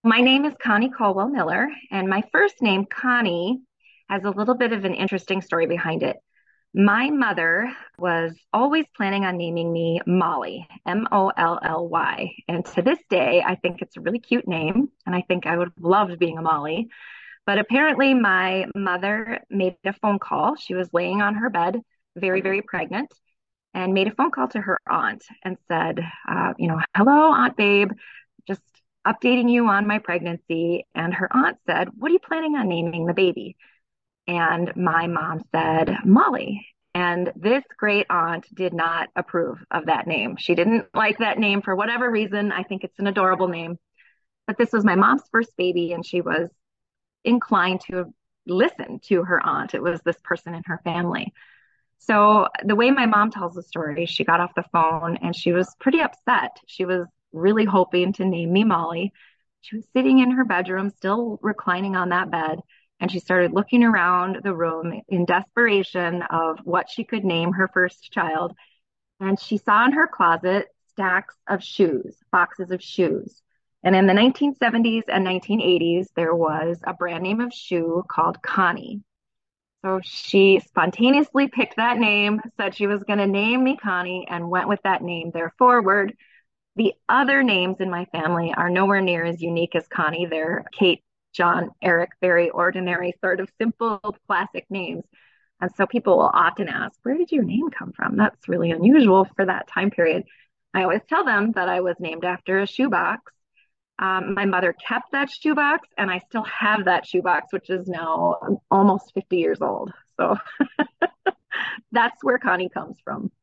My name is Connie Caldwell Miller, and my first name, Connie, has a little bit of an interesting story behind it. My mother was always planning on naming me Molly, Molly. And to this day, I think it's a really cute name, and I think I would have loved being a Molly. But apparently, my mother made a phone call. She was laying on her bed, very, very pregnant, and made a phone call to her aunt and said, hello, Aunt Babe, just updating you on my pregnancy. And her aunt said, what are you planning on naming the baby? And my mom said, Molly. And this great aunt did not approve of that name. She didn't like that name for whatever reason. I think it's an adorable name. But this was my mom's first baby, and she was inclined to listen to her aunt. It was this person in her family. So the way my mom tells the story, she got off the phone and she was pretty upset. She was really hoping to name me Molly. She was sitting in her bedroom, still reclining on that bed, and she started looking around the room in desperation of what she could name her first child. And she saw in her closet stacks of shoes, boxes of shoes. And in the 1970s and 1980s, there was a brand name of shoe called Connie. So she spontaneously picked that name, said she was going to name me Connie, and went with that name there forward. The other names in my family are nowhere near as unique as Connie. They're Kate, John, Eric, very ordinary, sort of simple, classic names. And so people will often ask, where did your name come from? That's really unusual for that time period. I always tell them that I was named after a shoebox. My mother kept that shoebox, and I still have that shoebox, which is now almost 50 years old. So that's where Connie comes from.